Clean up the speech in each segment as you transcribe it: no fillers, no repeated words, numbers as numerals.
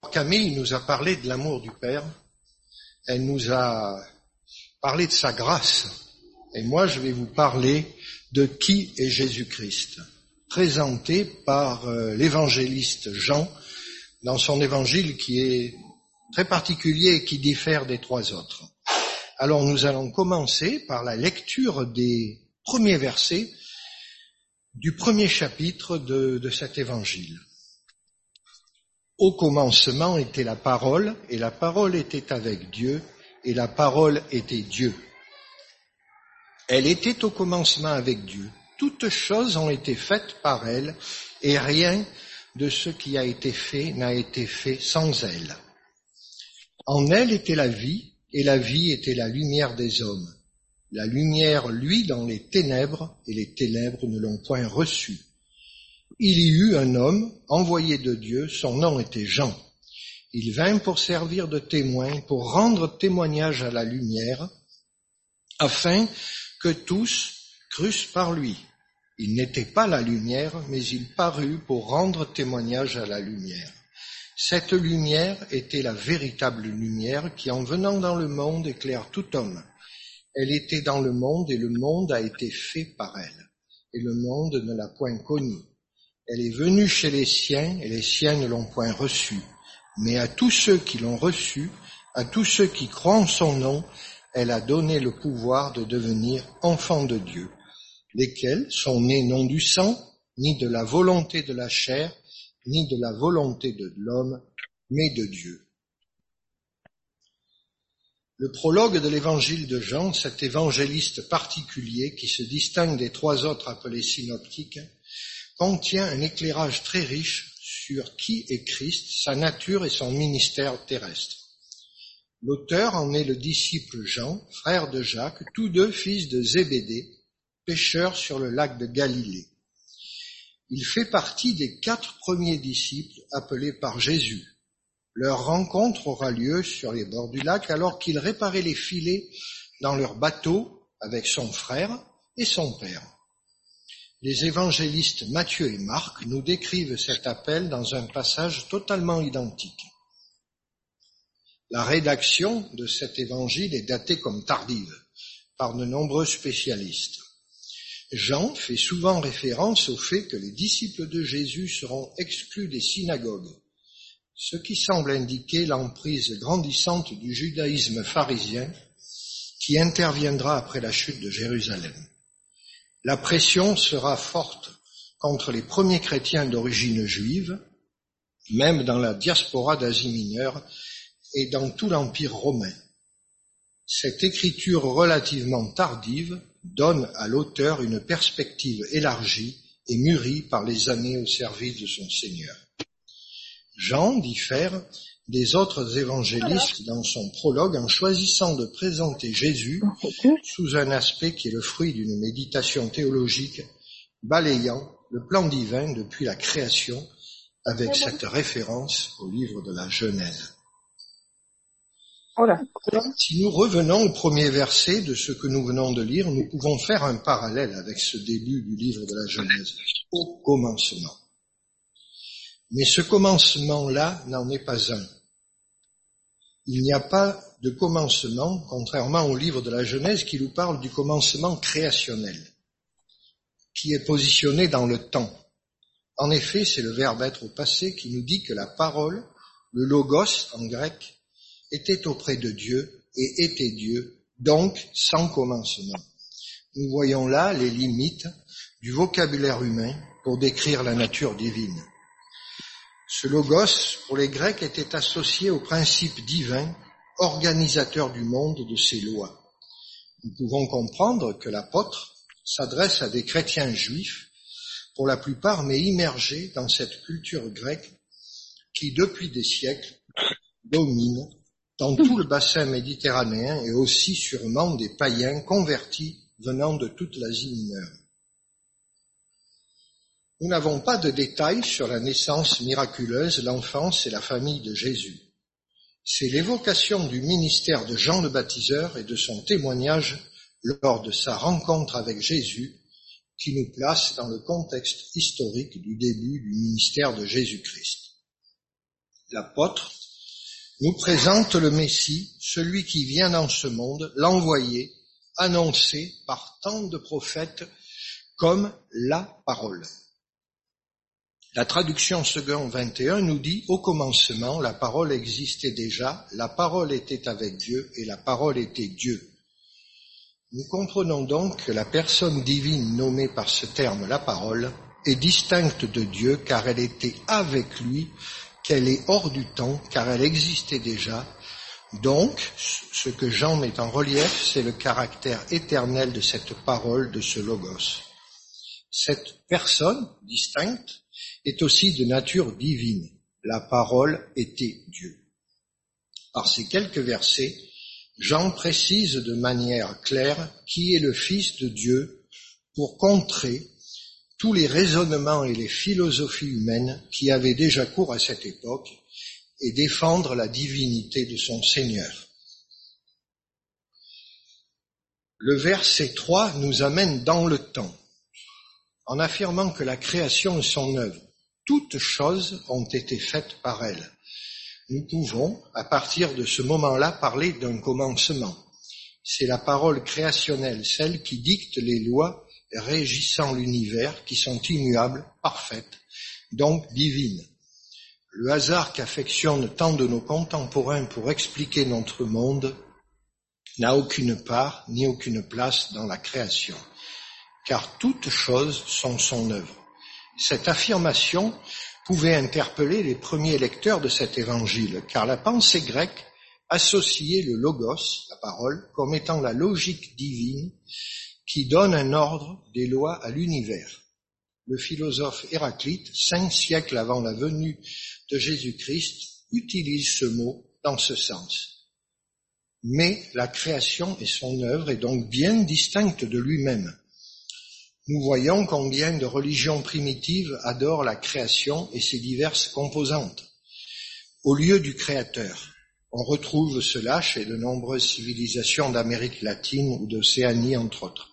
Camille nous a parlé de l'amour du Père, elle nous a parlé de sa grâce, et moi je vais vous parler de qui est Jésus-Christ, présenté par l'évangéliste Jean dans son évangile qui est très particulier et qui diffère des trois autres. Alors nous allons commencer par la lecture des premiers versets du premier chapitre de cet évangile. Au commencement était la parole, et la parole était avec Dieu, et la parole était Dieu. Elle était au commencement avec Dieu. Toutes choses ont été faites par elle, et rien de ce qui a été fait n'a été fait sans elle. En elle était la vie, et la vie était la lumière des hommes. La lumière luit dans les ténèbres, et les ténèbres ne l'ont point reçue. Il y eut un homme envoyé de Dieu, son nom était Jean. Il vint pour servir de témoin, pour rendre témoignage à la lumière, afin que tous crussent par lui. Il n'était pas la lumière, mais il parut pour rendre témoignage à la lumière. Cette lumière était la véritable lumière qui, en venant dans le monde, éclaire tout homme. Elle était dans le monde et le monde a été fait par elle, et le monde ne l'a point connue. Elle est venue chez les siens, et les siens ne l'ont point reçue. Mais à tous ceux qui l'ont reçue, à tous ceux qui croient en son nom, elle a donné le pouvoir de devenir enfants de Dieu, lesquels sont nés non du sang, ni de la volonté de la chair, ni de la volonté de l'homme, mais de Dieu. Le prologue de l'évangile de Jean, cet évangéliste particulier qui se distingue des trois autres appelés synoptiques, contient un éclairage très riche sur qui est Christ, sa nature et son ministère terrestre. L'auteur en est le disciple Jean, frère de Jacques, tous deux fils de Zébédée, pêcheurs sur le lac de Galilée. Il fait partie des 4 premiers disciples appelés par Jésus. Leur rencontre aura lieu sur les bords du lac alors qu'ils réparaient les filets dans leur bateau avec son frère et son père. Les évangélistes Matthieu et Marc nous décrivent cet appel dans un passage totalement identique. La rédaction de cet évangile est datée comme tardive par de nombreux spécialistes. Jean fait souvent référence au fait que les disciples de Jésus seront exclus des synagogues, ce qui semble indiquer l'emprise grandissante du judaïsme pharisien qui interviendra après la chute de Jérusalem. La pression sera forte contre les premiers chrétiens d'origine juive, même dans la diaspora d'Asie mineure et dans tout l'Empire romain. Cette écriture relativement tardive donne à l'auteur une perspective élargie et mûrie par les années au service de son Seigneur. Jean diffère des autres évangélistes dans son prologue en choisissant de présenter Jésus sous un aspect qui est le fruit d'une méditation théologique balayant le plan divin depuis la création avec cette référence au livre de la Genèse. Si nous revenons au premier verset de ce que nous venons de lire, nous pouvons faire un parallèle avec ce début du livre de la Genèse, au commencement. Mais ce commencement-là n'en est pas un. Il n'y a pas de commencement, contrairement au livre de la Genèse qui nous parle du commencement créationnel, qui est positionné dans le temps. En effet, c'est le verbe être au passé qui nous dit que la parole, le logos en grec, était auprès de Dieu et était Dieu, donc sans commencement. Nous voyons là les limites du vocabulaire humain pour décrire la nature divine. Ce logos, pour les Grecs, était associé au principe divin, organisateur du monde et de ses lois. Nous pouvons comprendre que l'apôtre s'adresse à des chrétiens juifs, pour la plupart, mais immergés dans cette culture grecque qui, depuis des siècles, domine dans tout le bassin méditerranéen et aussi sûrement des païens convertis venant de toute l'Asie mineure. Nous n'avons pas de détails sur la naissance miraculeuse, l'enfance et la famille de Jésus. C'est l'évocation du ministère de Jean le Baptiseur et de son témoignage lors de sa rencontre avec Jésus qui nous place dans le contexte historique du début du ministère de Jésus-Christ. l'apôtre, nous présente le Messie, celui qui vient dans ce monde, l'envoyé, annoncé par tant de prophètes comme la parole. La traduction Second 21 nous dit « Au commencement, la parole existait déjà, la parole était avec Dieu et la parole était Dieu. » Nous comprenons donc que la personne divine nommée par ce terme la parole est distincte de Dieu car elle était avec lui, qu'elle est hors du temps car elle existait déjà. Donc, ce que Jean met en relief, c'est le caractère éternel de cette parole, de ce logos. Cette personne distincte est aussi de nature divine. La parole était Dieu. Par ces quelques versets, Jean précise de manière claire qui est le Fils de Dieu pour contrer tous les raisonnements et les philosophies humaines qui avaient déjà cours à cette époque et défendre la divinité de son Seigneur. Le verset 3 nous amène dans le temps, en affirmant que la création est son œuvre. Toutes choses ont été faites par elle. Nous pouvons, à partir de ce moment-là, parler d'un commencement. C'est la parole créationnelle, celle qui dicte les lois régissant l'univers, qui sont immuables, parfaites, donc divines. Le hasard qu'affectionnent tant de nos contemporains pour expliquer notre monde n'a aucune part ni aucune place dans la création, car toutes choses sont son œuvre. Cette affirmation pouvait interpeller les premiers lecteurs de cet évangile, car la pensée grecque associait le logos, la parole, comme étant la logique divine qui donne un ordre des lois à l'univers. Le philosophe Héraclite, 5 siècles avant la venue de Jésus-Christ, utilise ce mot dans ce sens. Mais la création et son œuvre est donc bien distincte de lui-même. Nous voyons combien de religions primitives adorent la création et ses diverses composantes. Au lieu du Créateur, on retrouve cela chez de nombreuses civilisations d'Amérique latine ou d'Océanie, entre autres.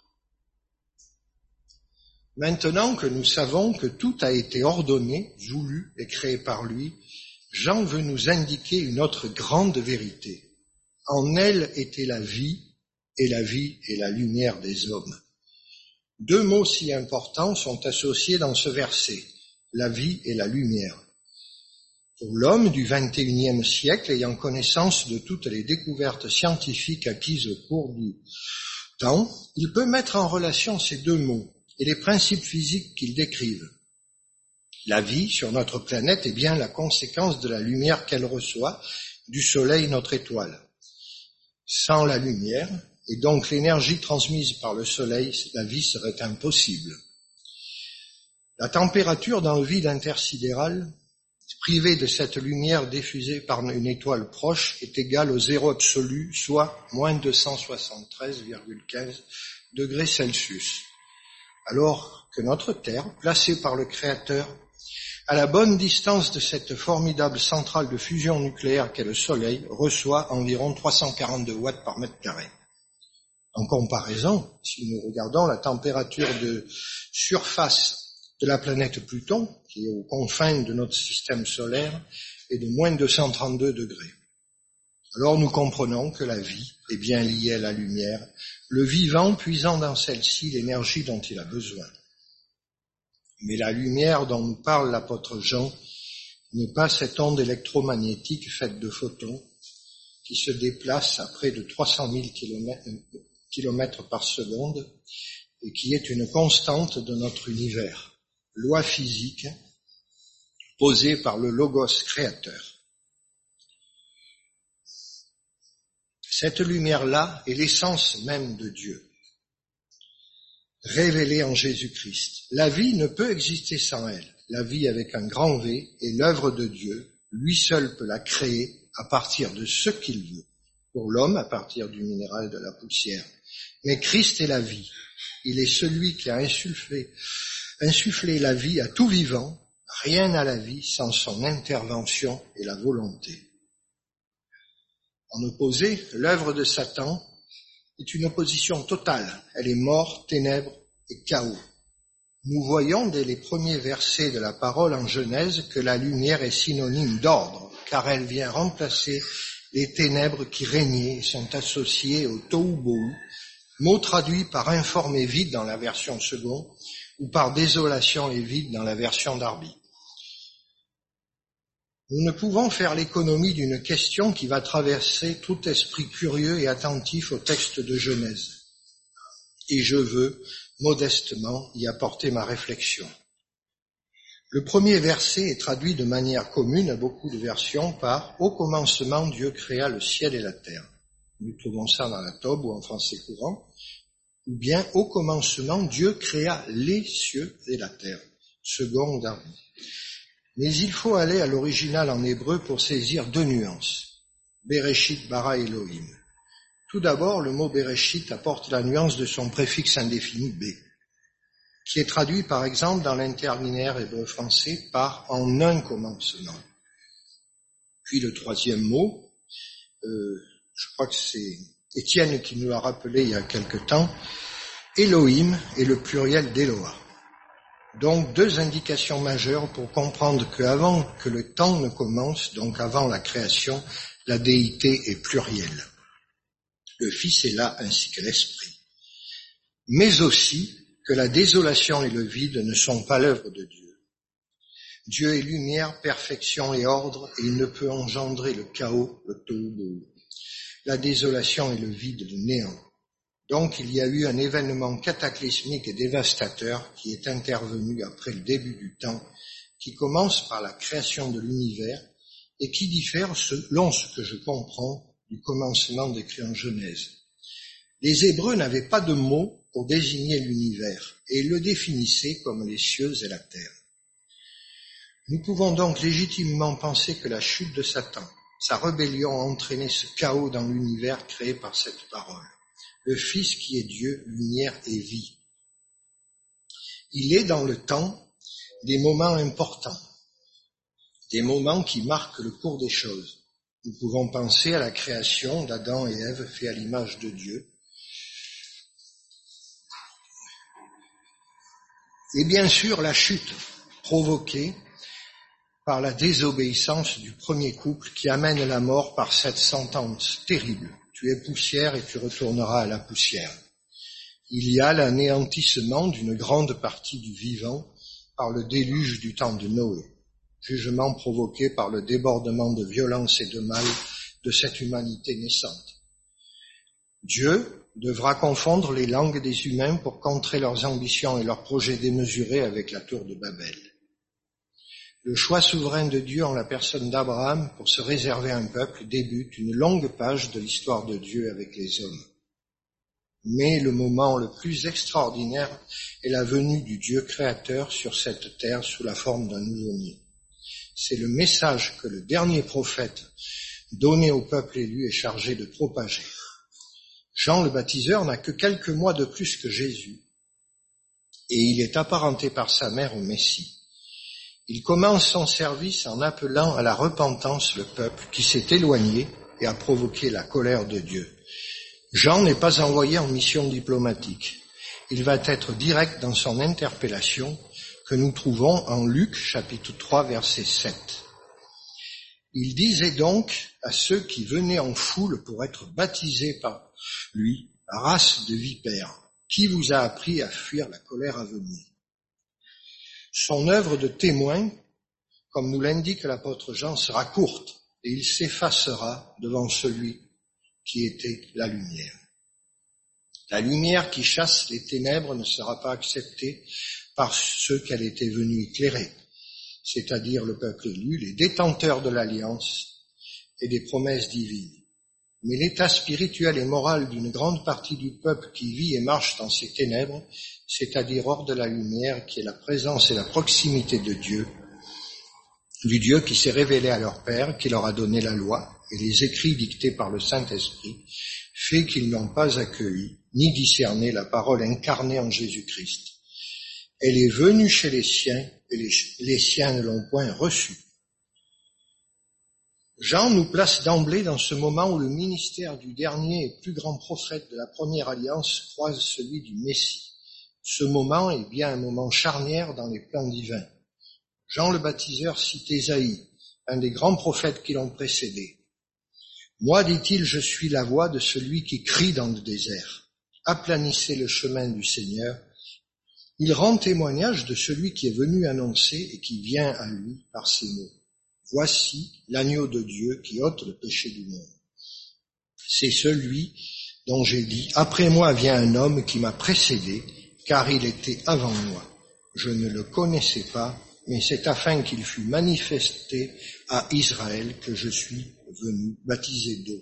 Maintenant que nous savons que tout a été ordonné, voulu et créé par lui, Jean veut nous indiquer une autre grande vérité. En elle était la vie est la lumière des hommes. 2 mots si importants sont associés dans ce verset, la vie et la lumière. Pour l'homme du XXIe siècle, ayant connaissance de toutes les découvertes scientifiques acquises au cours du temps, il peut mettre en relation ces 2 mots et les principes physiques qu'ils décrivent. La vie sur notre planète est bien la conséquence de la lumière qu'elle reçoit du soleil, notre étoile. Sans la lumière, et donc l'énergie transmise par le soleil, la vie serait impossible. La température dans le vide intersidéral, privée de cette lumière diffusée par une étoile proche, est égale au zéro absolu, soit moins 273,15 degrés Celsius. Alors que notre Terre, placée par le Créateur, à la bonne distance de cette formidable centrale de fusion nucléaire qu'est le Soleil, reçoit environ 342 watts par mètre carré. En comparaison, si nous regardons la température de surface de la planète Pluton, qui est aux confins de notre système solaire, est de moins 232 degrés. Alors nous comprenons que la vie est bien liée à la lumière, le vivant puisant dans celle-ci l'énergie dont il a besoin. Mais la lumière dont nous parle l'apôtre Jean n'est pas cette onde électromagnétique faite de photons qui se déplace à près de 300 000 kilomètres par seconde et qui est une constante de notre univers, loi physique posée par le Logos créateur. Cette lumière-là est l'essence même de Dieu, révélée en Jésus-Christ. La vie ne peut exister sans elle. La vie avec un grand V est l'œuvre de Dieu. Lui seul peut la créer à partir de ce qu'il veut. Pour l'homme, à partir du minéral de la poussière. Mais Christ est la vie. Il est celui qui a insufflé la vie à tout vivant. Rien n'a la vie sans son intervention et la volonté. En opposé, l'œuvre de Satan est une opposition totale. Elle est mort, ténèbres et chaos. Nous voyons dès les premiers versets de la parole en Genèse que la lumière est synonyme d'ordre, car elle vient remplacer les ténèbres qui régnaient et sont associées au tohu-bohu, mot traduit par informe et vide dans la version seconde, ou par désolation et vide dans la version Darby. Nous ne pouvons faire l'économie d'une question qui va traverser tout esprit curieux et attentif au texte de Genèse. Et je veux, modestement, y apporter ma réflexion. Le premier verset est traduit de manière commune à beaucoup de versions par « Au commencement, Dieu créa le ciel et la terre ». Nous trouvons ça dans la Tobe ou en français courant. Ou bien « Au commencement, Dieu créa les cieux et la terre », second Darby. Mais il faut aller à l'original en hébreu pour saisir deux nuances. Bereshit bara Elohim. Tout d'abord, le mot Bereshit apporte la nuance de son préfixe indéfini B, qui est traduit par exemple dans l'interlinéaire hébreu-français par « en un commencement ». Puis le troisième mot, je crois que c'est Étienne qui nous l'a rappelé il y a quelque temps, Elohim est le pluriel d'Eloah. Donc deux indications majeures pour comprendre qu'avant que le temps ne commence, donc avant la création, la déité est plurielle. Le Fils est là ainsi que l'Esprit. Mais aussi que la désolation et le vide ne sont pas l'œuvre de Dieu. Dieu est lumière, perfection et ordre, et il ne peut engendrer le chaos, le tohu-bohu, la désolation et le vide, le néant. Donc il y a eu un événement cataclysmique et dévastateur qui est intervenu après le début du temps, qui commence par la création de l'univers et qui diffère, selon ce que je comprends, du commencement décrit en Genèse. Les Hébreux n'avaient pas de mot pour désigner l'univers et le définissaient comme les cieux et la terre. Nous pouvons donc légitimement penser que la chute de Satan, sa rébellion a entraîné ce chaos dans l'univers créé par cette parole. Le Fils qui est Dieu, lumière et vie. Il est dans le temps des moments importants, des moments qui marquent le cours des choses. Nous pouvons penser à la création d'Adam et Ève faits à l'image de Dieu. Et bien sûr, la chute provoquée par la désobéissance du premier couple qui amène la mort par cette sentence terrible. Tu es poussière et tu retourneras à la poussière. Il y a l'anéantissement d'une grande partie du vivant par le déluge du temps de Noé. Jugement provoqué par le débordement de violence et de mal de cette humanité naissante. Dieu devra confondre les langues des humains pour contrer leurs ambitions et leurs projets démesurés avec la tour de Babel. Le choix souverain de Dieu en la personne d'Abraham pour se réserver un peuple débute une longue page de l'histoire de Dieu avec les hommes. Mais le moment le plus extraordinaire est la venue du Dieu créateur sur cette terre sous la forme d'un nouveau-né. C'est le message que le dernier prophète donné au peuple élu est chargé de propager. Jean le baptiseur n'a que quelques mois de plus que Jésus et il est apparenté par sa mère au Messie. Il commence son service en appelant à la repentance le peuple qui s'est éloigné et a provoqué la colère de Dieu. Jean n'est pas envoyé en mission diplomatique. Il va être direct dans son interpellation que nous trouvons en Luc chapitre 3 verset 7. Il disait donc à ceux qui venaient en foule pour être baptisés par lui, race de vipères, qui vous a appris à fuir la colère à venir? Son œuvre de témoin, comme nous l'indique l'apôtre Jean, sera courte et il s'effacera devant celui qui était la lumière. La lumière qui chasse les ténèbres ne sera pas acceptée par ceux qu'elle était venue éclairer, c'est-à-dire le peuple élu, les détenteurs de l'alliance et des promesses divines. Mais l'état spirituel et moral d'une grande partie du peuple qui vit et marche dans ces ténèbres, c'est-à-dire hors de la lumière, qui est la présence et la proximité de Dieu, du Dieu qui s'est révélé à leur Père, qui leur a donné la loi et les écrits dictés par le Saint-Esprit, fait qu'ils n'ont pas accueilli ni discerné la parole incarnée en Jésus-Christ. Elle est venue chez les siens et les siens ne l'ont point reçue. Jean nous place d'emblée dans ce moment où le ministère du dernier et plus grand prophète de la première alliance croise celui du Messie. Ce moment est bien un moment charnière dans les plans divins. Jean le baptiseur cite Ésaïe, un des grands prophètes qui l'ont précédé. Moi, dit-il, je suis la voix de celui qui crie dans le désert. Aplanissez le chemin du Seigneur. Il rend témoignage de celui qui est venu annoncer et qui vient à lui par ces mots. Voici l'agneau de Dieu qui ôte le péché du monde. C'est celui dont j'ai dit, après moi vient un homme qui m'a précédé, car il était avant moi. Je ne le connaissais pas, mais c'est afin qu'il fût manifesté à Israël que je suis venu baptiser d'eau.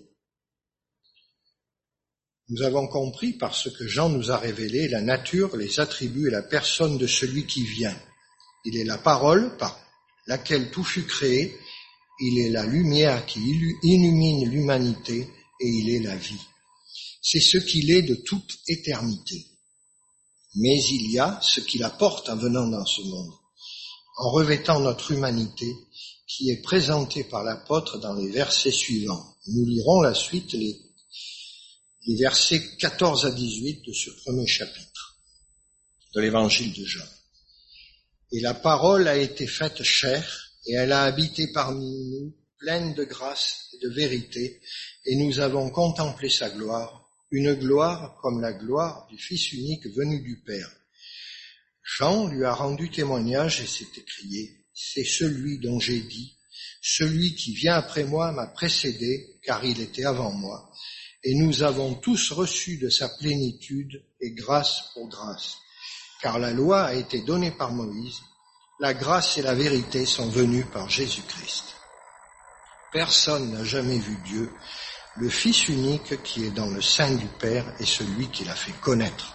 Nous avons compris par ce que Jean nous a révélé la nature, les attributs et la personne de celui qui vient. Il est la parole par laquelle tout fut créé, il est la lumière qui illumine l'humanité et il est la vie. C'est ce qu'il est de toute éternité. Mais il y a ce qu'il apporte en venant dans ce monde, en revêtant notre humanité, qui est présentée par l'apôtre dans les versets suivants. Nous lirons la suite, les versets 14 à 18 de ce premier chapitre de l'évangile de Jean. Et la parole a été faite chair, et elle a habité parmi nous, pleine de grâce et de vérité, et nous avons contemplé sa gloire, une gloire comme la gloire du Fils unique venu du Père. Jean lui a rendu témoignage et s'est écrié, c'est celui dont j'ai dit, celui qui vient après moi m'a précédé, car il était avant moi, et nous avons tous reçu de sa plénitude et grâce pour grâce, car la loi a été donnée par Moïse, la grâce et la vérité sont venues par Jésus-Christ. Personne n'a jamais vu Dieu, le Fils unique qui est dans le sein du Père est celui qui l'a fait connaître.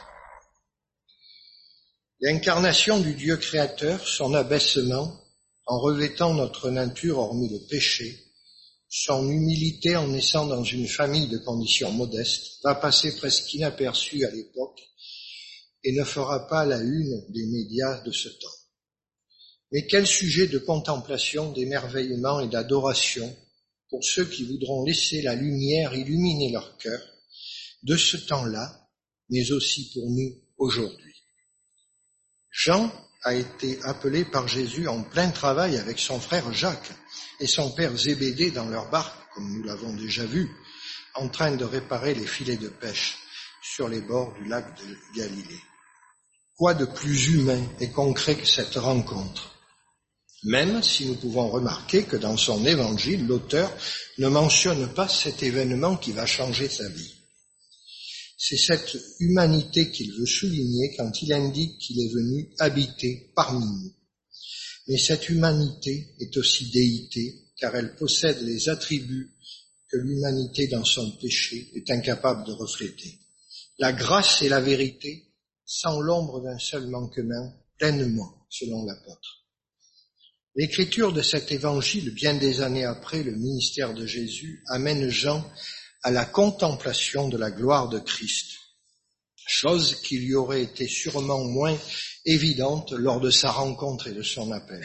L'incarnation du Dieu créateur, son abaissement, en revêtant notre nature hormis le péché, son humilité en naissant dans une famille de conditions modestes, va passer presque inaperçu à l'époque et ne fera pas la une des médias de ce temps. Mais quel sujet de contemplation, d'émerveillement et d'adoration pour ceux qui voudront laisser la lumière illuminer leur cœur de ce temps-là, mais aussi pour nous aujourd'hui. Jean a été appelé par Jésus en plein travail avec son frère Jacques et son père Zébédée dans leur barque, comme nous l'avons déjà vu, en train de réparer les filets de pêche sur les bords du lac de Galilée. Quoi de plus humain et concret que cette rencontre ? Même si nous pouvons remarquer que dans son évangile, l'auteur ne mentionne pas cet événement qui va changer sa vie. C'est cette humanité qu'il veut souligner quand il indique qu'il est venu habiter parmi nous. Mais cette humanité est aussi déité, car elle possède les attributs que l'humanité dans son péché est incapable de refléter. La grâce et la vérité, sans l'ombre d'un seul manquement, pleinement, selon l'apôtre. L'écriture de cet évangile, bien des années après le ministère de Jésus, amène Jean à la contemplation de la gloire de Christ, chose qui lui aurait été sûrement moins évidente lors de sa rencontre et de son appel.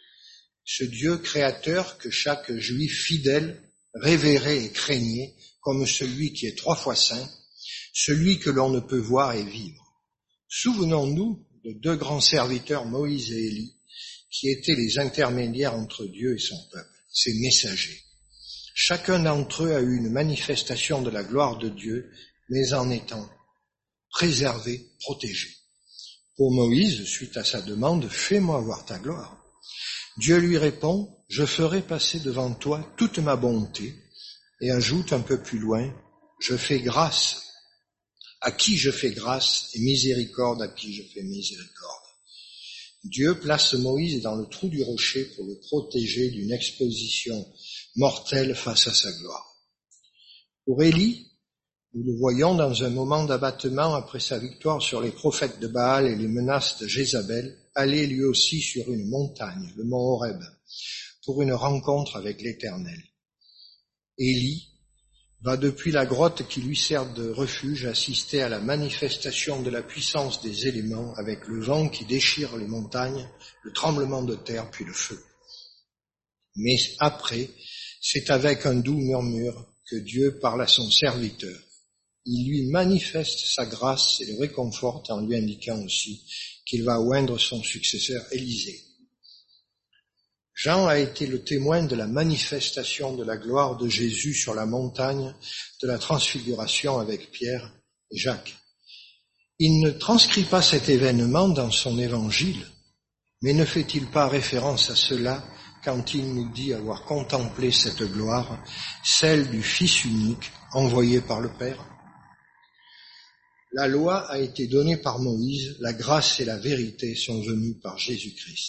Ce Dieu créateur que chaque juif fidèle révérait et craignait comme celui qui est 3 fois saint, celui que l'on ne peut voir et vivre. Souvenons-nous de 2 grands serviteurs, Moïse et Élie, qui étaient les intermédiaires entre Dieu et son peuple, ses messagers. Chacun d'entre eux a eu une manifestation de la gloire de Dieu, mais en étant préservé, protégé. Pour Moïse, suite à sa demande, « Fais-moi voir ta gloire », Dieu lui répond « Je ferai passer devant toi toute ma bonté » et ajoute un peu plus loin « Je fais grâce à qui je fais grâce et miséricorde à qui je fais miséricorde ». Dieu place Moïse dans le trou du rocher pour le protéger d'une exposition mortelle face à sa gloire. Pour Élie, nous le voyons dans un moment d'abattement après sa victoire sur les prophètes de Baal et les menaces de Jézabel, aller lui aussi sur une montagne, le mont Horeb, pour une rencontre avec l'Éternel. Élie va depuis la grotte qui lui sert de refuge assister à la manifestation de la puissance des éléments avec le vent qui déchire les montagnes, le tremblement de terre puis le feu. Mais après, c'est avec un doux murmure que Dieu parle à son serviteur. Il lui manifeste sa grâce et le réconforte en lui indiquant aussi qu'il va oindre son successeur Élisée. Jean a été le témoin de la manifestation de la gloire de Jésus sur la montagne de la transfiguration avec Pierre et Jacques. Il ne transcrit pas cet événement dans son évangile, mais ne fait-il pas référence à cela quand il nous dit avoir contemplé cette gloire, celle du Fils unique envoyé par le Père? La loi a été donnée par Moïse, la grâce et la vérité sont venues par Jésus-Christ.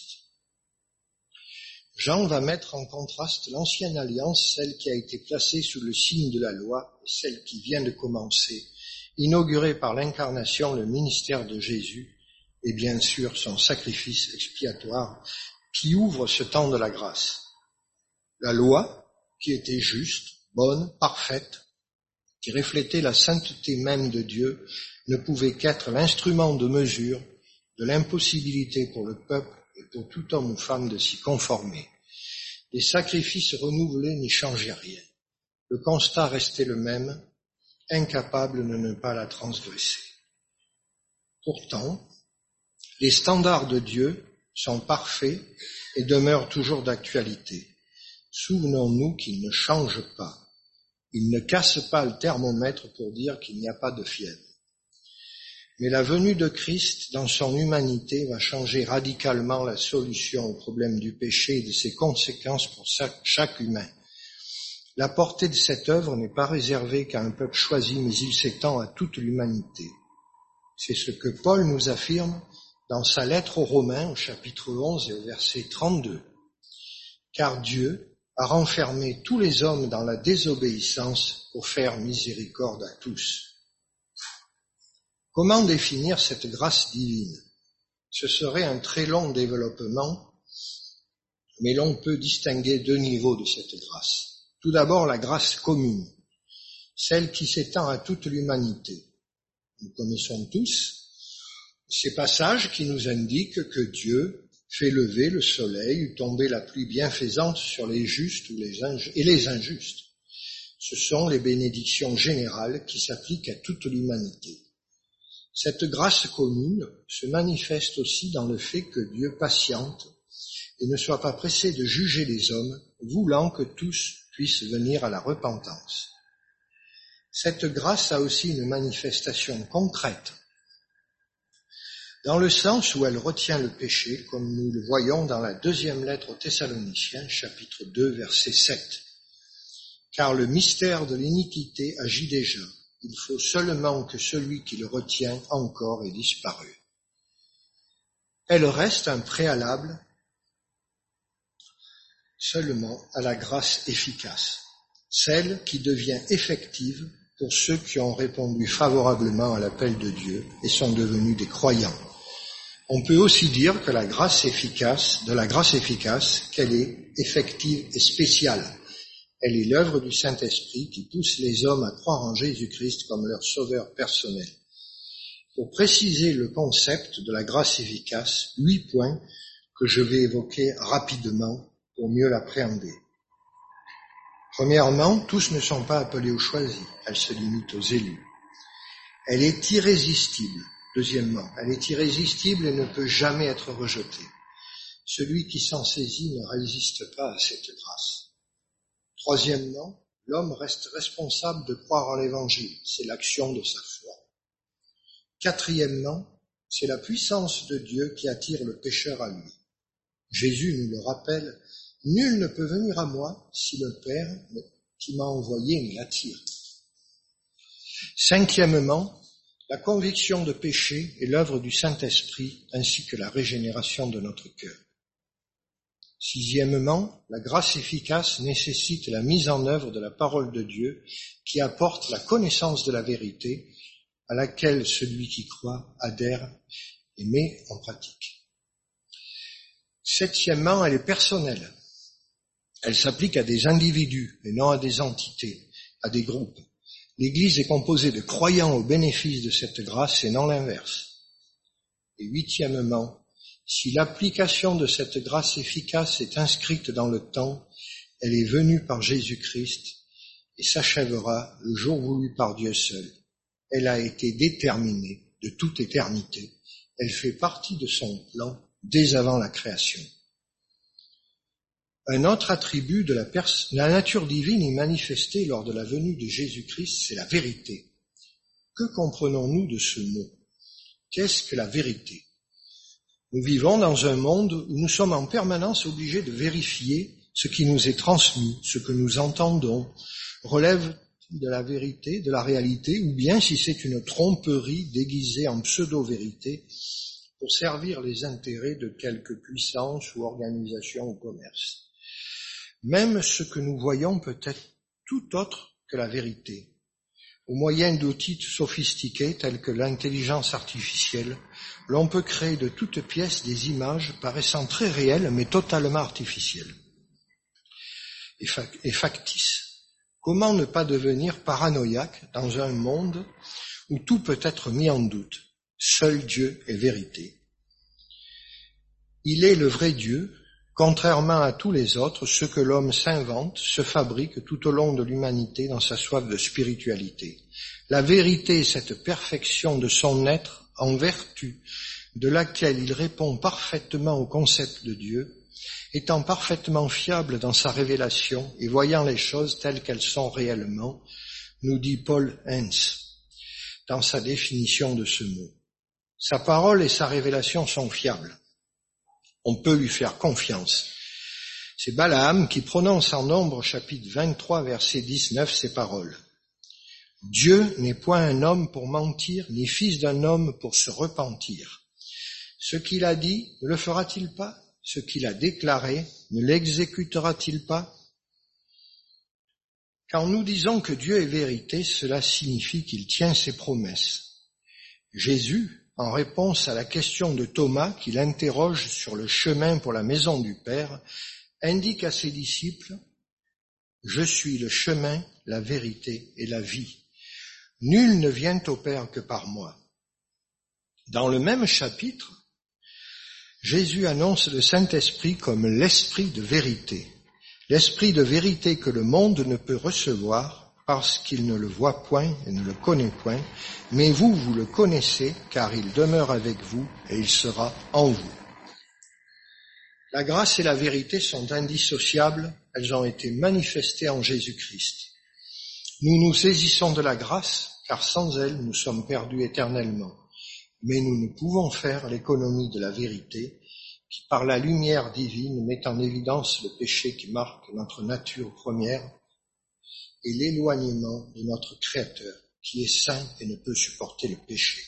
Jean va mettre en contraste l'ancienne alliance, celle qui a été placée sous le signe de la loi, et celle qui vient de commencer, inaugurée par l'incarnation, le ministère de Jésus, et bien sûr son sacrifice expiatoire, qui ouvre ce temps de la grâce. La loi, qui était juste, bonne, parfaite, qui reflétait la sainteté même de Dieu, ne pouvait qu'être l'instrument de mesure de l'impossibilité pour le peuple et pour tout homme ou femme de s'y conformer. Les sacrifices renouvelés n'y changeaient rien. Le constat restait le même, incapable de ne pas la transgresser. Pourtant, les standards de Dieu sont parfaits et demeurent toujours d'actualité. Souvenons-nous qu'ils ne changent pas. Ils ne cassent pas le thermomètre pour dire qu'il n'y a pas de fièvre. Mais la venue de Christ dans son humanité va changer radicalement la solution au problème du péché et de ses conséquences pour chaque humain. La portée de cette œuvre n'est pas réservée qu'à un peuple choisi, mais il s'étend à toute l'humanité. C'est ce que Paul nous affirme dans sa lettre aux Romains, au chapitre 11 et au verset 32. Car Dieu a renfermé tous les hommes dans la désobéissance pour faire miséricorde à tous. Comment définir cette grâce divine? Ce serait un très long développement, mais l'on peut distinguer deux niveaux de cette grâce. Tout d'abord, la grâce commune, celle qui s'étend à toute l'humanité. Nous connaissons tous ces passages qui nous indiquent que Dieu fait lever le soleil ou tomber la pluie bienfaisante sur les justes et les injustes. Ce sont les bénédictions générales qui s'appliquent à toute l'humanité. Cette grâce commune se manifeste aussi dans le fait que Dieu patiente et ne soit pas pressé de juger les hommes, voulant que tous puissent venir à la repentance. Cette grâce a aussi une manifestation concrète, dans le sens où elle retient le péché, comme nous le voyons dans la deuxième lettre aux Thessaloniciens, chapitre 2, verset 7. Car le mystère de l'iniquité agit déjà. Il faut seulement que celui qui le retient encore ait disparu. Elle reste un préalable seulement à la grâce efficace, celle qui devient effective pour ceux qui ont répondu favorablement à l'appel de Dieu et sont devenus des croyants. On peut aussi dire que de la grâce efficace, qu'elle est effective et spéciale. Elle est l'œuvre du Saint-Esprit qui pousse les hommes à croire en Jésus-Christ comme leur sauveur personnel. Pour préciser le concept de la grâce efficace, 8 points que je vais évoquer rapidement pour mieux l'appréhender. Premièrement, tous ne sont pas appelés aux choisis, elle se limite aux élus. Elle est irrésistible. Deuxièmement, elle est irrésistible et ne peut jamais être rejetée. Celui qui s'en saisit ne résiste pas à cette grâce. Troisièmement, l'homme reste responsable de croire en l'Évangile, c'est l'action de sa foi. Quatrièmement, c'est la puissance de Dieu qui attire le pécheur à lui. Jésus nous le rappelle, « Nul ne peut venir à moi si le Père qui m'a envoyé ne l'attire. » Cinquièmement, la conviction de péché est l'œuvre du Saint-Esprit ainsi que la régénération de notre cœur. Sixièmement, la grâce efficace nécessite la mise en œuvre de la parole de Dieu qui apporte la connaissance de la vérité à laquelle celui qui croit adhère et met en pratique. Septièmement, elle est personnelle. Elle s'applique à des individus et non à des entités, à des groupes. L'Église est composée de croyants au bénéfice de cette grâce et non l'inverse. Et huitièmement, si l'application de cette grâce efficace est inscrite dans le temps, elle est venue par Jésus-Christ et s'achèvera le jour voulu par Dieu seul. Elle a été déterminée de toute éternité. Elle fait partie de son plan dès avant la création. Un autre attribut de la nature divine est manifesté lors de la venue de Jésus-Christ, c'est la vérité. Que comprenons-nous de ce mot? Qu'est-ce que la vérité? Nous vivons dans un monde où nous sommes en permanence obligés de vérifier ce qui nous est transmis, ce que nous entendons, relève de la vérité, de la réalité, ou bien si c'est une tromperie déguisée en pseudo-vérité pour servir les intérêts de quelque puissance ou organisation ou commerce. Même ce que nous voyons peut être tout autre que la vérité. Au moyen d'outils sophistiqués tels que l'intelligence artificielle, l'on peut créer de toutes pièces des images paraissant très réelles mais totalement artificielles et factices. Comment ne pas devenir paranoïaque dans un monde où tout peut être mis en doute? Seul Dieu est vérité. Il est le vrai Dieu. Contrairement à tous les autres, ce que l'homme s'invente se fabrique tout au long de l'humanité dans sa soif de spiritualité. La vérité est cette perfection de son être en vertu de laquelle il répond parfaitement au concept de Dieu, étant parfaitement fiable dans sa révélation et voyant les choses telles qu'elles sont réellement, nous dit Paul Hens dans sa définition de ce mot. Sa parole et sa révélation sont fiables. On peut lui faire confiance. C'est Balaam qui prononce en Nombre chapitre 23 verset 19 ces paroles. Dieu n'est point un homme pour mentir, ni fils d'un homme pour se repentir. Ce qu'il a dit, ne le fera-t-il pas? Ce qu'il a déclaré, ne l'exécutera-t-il pas? Quand nous disons que Dieu est vérité, cela signifie qu'il tient ses promesses. Jésus, en réponse à la question de Thomas qui l'interroge sur le chemin pour la maison du Père, indique à ses disciples « Je suis le chemin, la vérité et la vie. Nul ne vient au Père que par moi. » Dans le même chapitre, Jésus annonce le Saint-Esprit comme l'Esprit de vérité. L'Esprit de vérité que le monde ne peut recevoir parce qu'il ne le voit point et ne le connaît point, mais vous, vous le connaissez, car il demeure avec vous et il sera en vous. La grâce et la vérité sont indissociables, elles ont été manifestées en Jésus-Christ. Nous nous saisissons de la grâce, car sans elle, nous sommes perdus éternellement. Mais nous ne pouvons faire l'économie de la vérité, qui par la lumière divine met en évidence le péché qui marque notre nature première, et l'éloignement de notre Créateur, qui est saint et ne peut supporter le péché.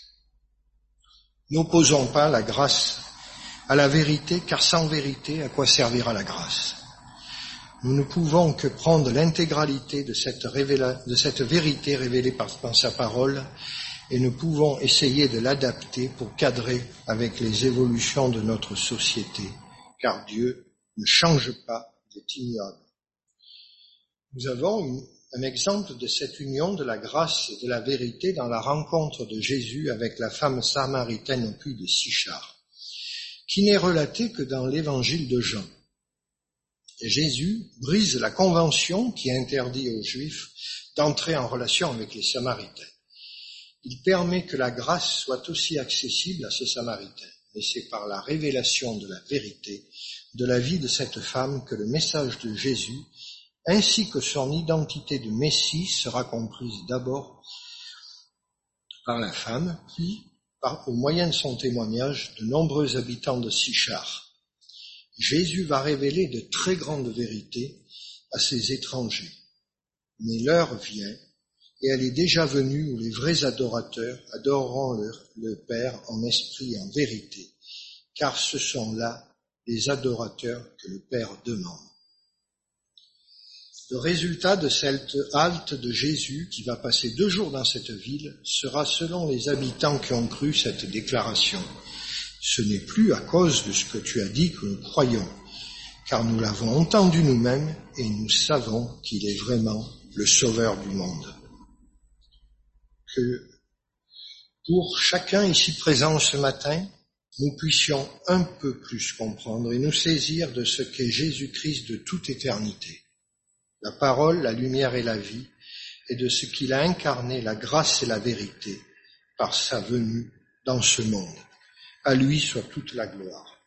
N'opposons pas la grâce à la vérité, car sans vérité, à quoi servira la grâce? Nous ne pouvons que prendre l'intégralité de cette vérité révélée dans sa parole, et nous pouvons essayer de l'adapter pour cadrer avec les évolutions de notre société, car Dieu ne change pas, il est immuable. Nous avons un exemple de cette union de la grâce et de la vérité dans la rencontre de Jésus avec la femme samaritaine au puits de Sychar, qui n'est relatée que dans l'évangile de Jean. Et Jésus brise la convention qui interdit aux Juifs d'entrer en relation avec les Samaritains. Il permet que la grâce soit aussi accessible à ces Samaritains. Et c'est par la révélation de la vérité, de la vie de cette femme, que le message de Jésus ainsi que son identité de Messie sera comprise d'abord par la femme, puis, au moyen de son témoignage, de nombreux habitants de Sychar. Jésus va révéler de très grandes vérités à ces étrangers. Mais l'heure vient, et elle est déjà venue où les vrais adorateurs adoreront le Père en esprit et en vérité, car ce sont là les adorateurs que le Père demande. Le résultat de cette halte de Jésus, qui va passer 2 jours dans cette ville, sera selon les habitants qui ont cru cette déclaration. Ce n'est plus à cause de ce que tu as dit que nous croyons, car nous l'avons entendu nous-mêmes et nous savons qu'il est vraiment le Sauveur du monde. Que pour chacun ici présent ce matin, nous puissions un peu plus comprendre et nous saisir de ce qu'est Jésus-Christ de toute éternité. La parole, la lumière et la vie, et de ce qu'il a incarné, la grâce et la vérité, par sa venue dans ce monde. À lui soit toute la gloire.